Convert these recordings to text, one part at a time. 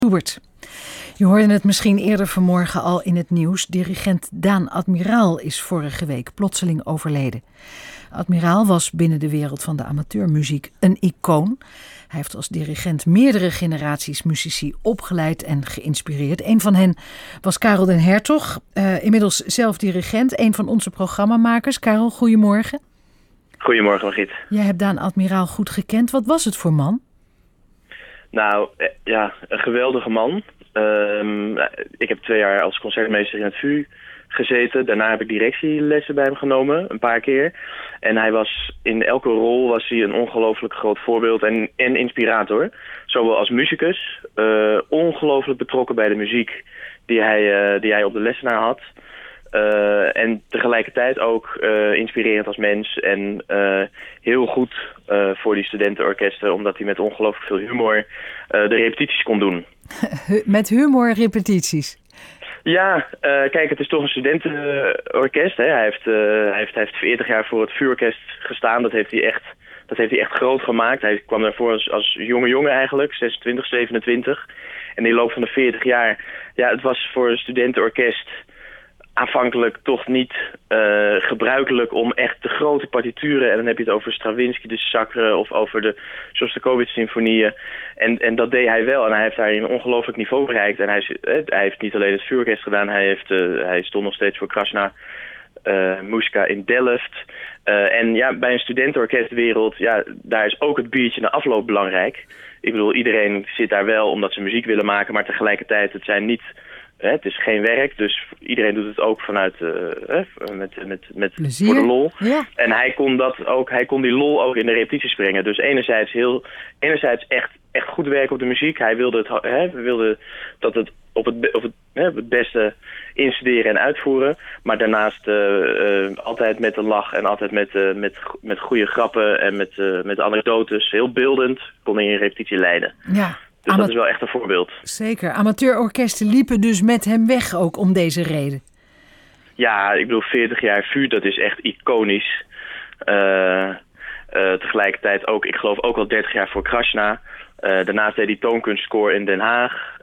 Schubert. Je hoorde het misschien eerder vanmorgen al in het nieuws. Dirigent Daan Admiraal is vorige week plotseling overleden. Admiraal was binnen de wereld van de amateurmuziek een icoon. Hij heeft als dirigent meerdere generaties muzici opgeleid en geïnspireerd. Een van hen was Karel den Hertog, inmiddels zelf dirigent, een van onze programmamakers. Karel, goedemorgen. Goedemorgen, Margriet. Jij hebt Daan Admiraal goed gekend. Wat was het voor man? Nou, ja, een geweldige man. Ik heb 2 jaar als concertmeester in het VU gezeten. Daarna heb ik directielessen bij hem genomen, een paar keer. En hij was in elke rol was hij een ongelooflijk groot voorbeeld en inspirator. Zowel als muzikus, ongelooflijk betrokken bij de muziek die hij op de lessenaar had. En tegelijkertijd ook inspirerend als mens en heel goed voor die studentenorkesten, omdat hij met ongelooflijk veel humor de repetities kon doen. Met humor repetities? Ja, kijk, het is toch een studentenorkest. Hè? Hij heeft 40 jaar voor het vuurorkest gestaan. Dat heeft hij echt groot gemaakt. Hij kwam daarvoor als jonge jongen eigenlijk, 26, 27. En in de loop van de 40 jaar, ja, het was voor een studentenorkest aanvankelijk toch niet gebruikelijk om echt de grote partituren, en dan heb je het over Stravinsky, de Sacre of over de Shostakovich-symfonieën. En dat deed hij wel en hij heeft daar een ongelooflijk niveau bereikt. En hij heeft niet alleen het vuurorkest gedaan, hij stond nog steeds voor Krasna Muska in Delft. En ja, bij een studentenorkestwereld, ja, daar is ook het biertje na afloop belangrijk. Ik bedoel, iedereen zit daar wel omdat ze muziek willen maken, maar tegelijkertijd, het is geen werk, dus iedereen doet het ook vanuit met plezier, voor de lol. Ja. En hij kon die lol ook in de repetities brengen. Dus enerzijds echt goed werken op de muziek. Hij wilde dat het op het beste instuderen en uitvoeren. Maar daarnaast altijd met een lach en altijd met goede grappen en met anekdotes. Heel beeldend kon hij een repetitie leiden. Ja. Dus dat is wel echt een voorbeeld. Zeker. Amateurorkesten liepen dus met hem weg ook om deze reden. Ja, ik bedoel 40 jaar VU, dat is echt iconisch. Tegelijkertijd ook, ik geloof ook al 30 jaar voor Krasna. Daarnaast deed hij toonkunstkoor in Den Haag.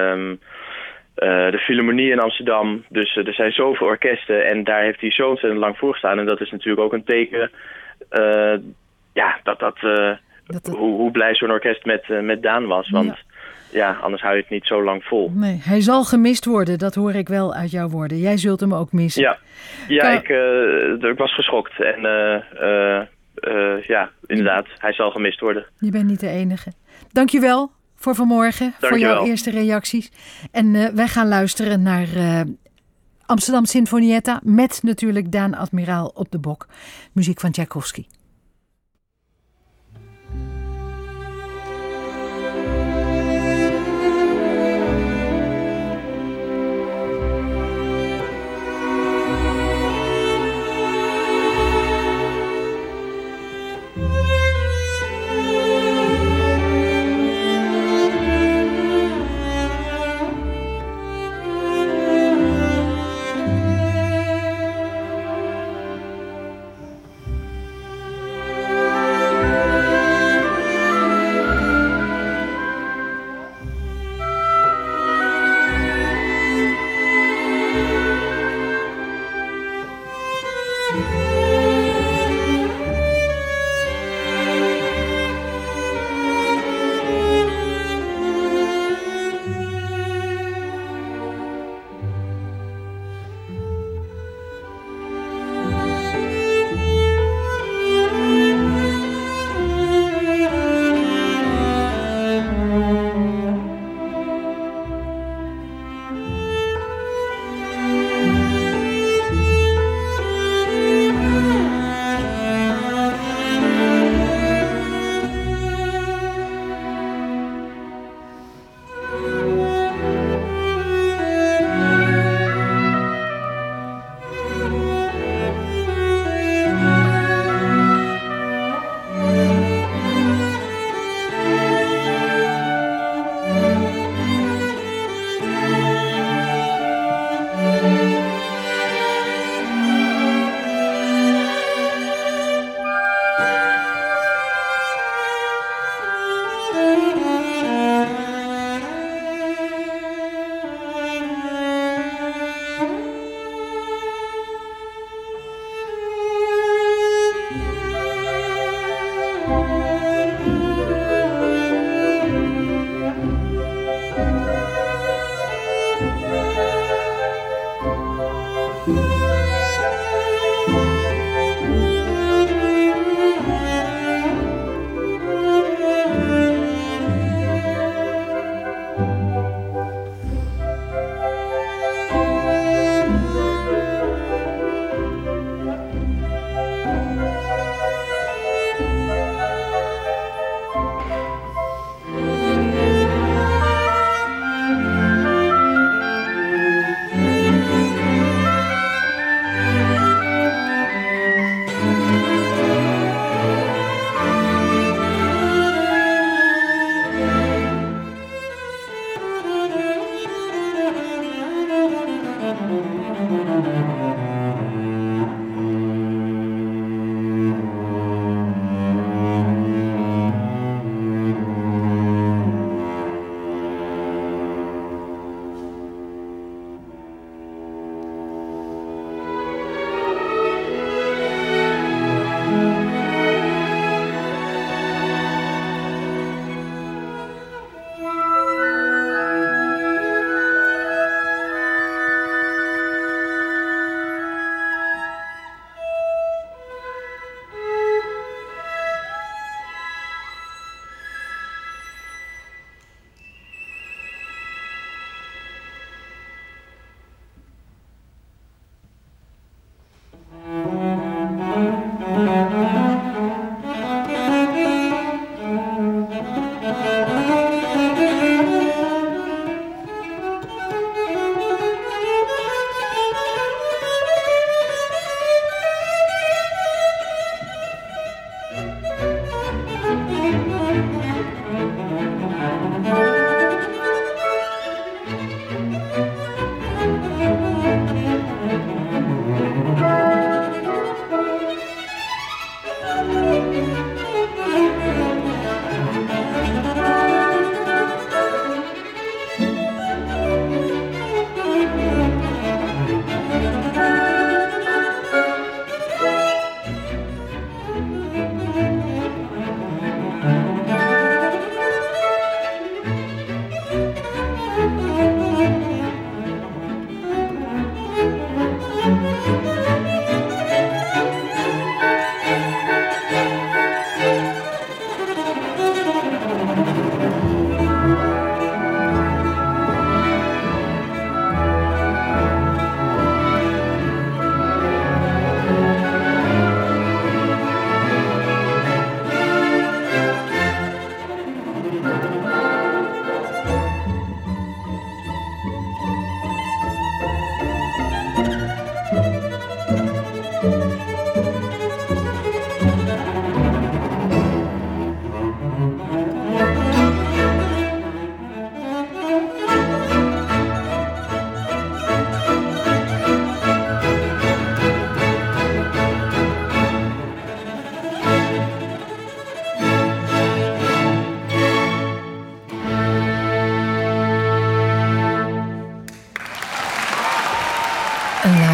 De Philharmonie in Amsterdam. Dus er zijn zoveel orkesten en daar heeft hij zo ontzettend lang voor gestaan. En dat is natuurlijk ook een teken hoe blij zo'n orkest met Daan was. Want ja, anders hou je het niet zo lang vol. Nee, hij zal gemist worden, dat hoor ik wel uit jouw woorden. Jij zult hem ook missen. Ja, ik was geschokt. En inderdaad, hij zal gemist worden. Je bent niet de enige. Dankjewel voor vanmorgen, voor jouw eerste reacties. En wij gaan luisteren naar Amsterdam Sinfonietta met natuurlijk Daan Admiraal op de bok. Muziek van Tchaikovsky.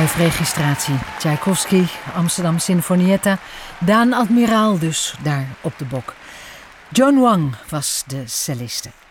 hoofdregistratie. Tchaikovsky, Amsterdam Sinfonietta. Daan Admiraal dus daar op de bok. Joan Wang was de celliste.